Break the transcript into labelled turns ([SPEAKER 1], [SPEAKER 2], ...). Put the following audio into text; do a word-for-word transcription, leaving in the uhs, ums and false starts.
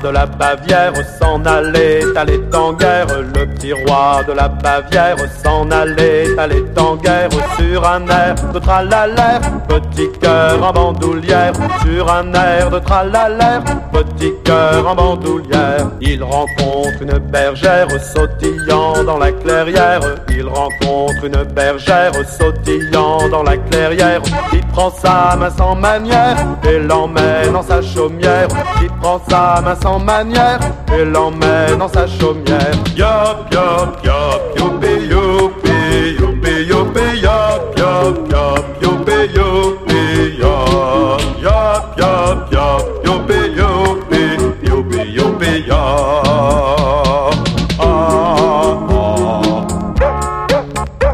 [SPEAKER 1] de la Bavière s'en allait, allait en guerre. Le petit roi de la Bavière s'en allait, allait en guerre. Sur un air de tralalaire, petit cœur en bandoulière. Sur un air de tralalaire, petit cœur en bandoulière. Il rencontre une bergère sautillant dans la clairière. Il rencontre une bergère sautillant dans la clairière. Il prend sa main sans manière et l'emmène dans sa chaumière. Il prend sa main sans manière et l'emmène dans sa chaumière. Yop, yop, yop, yop.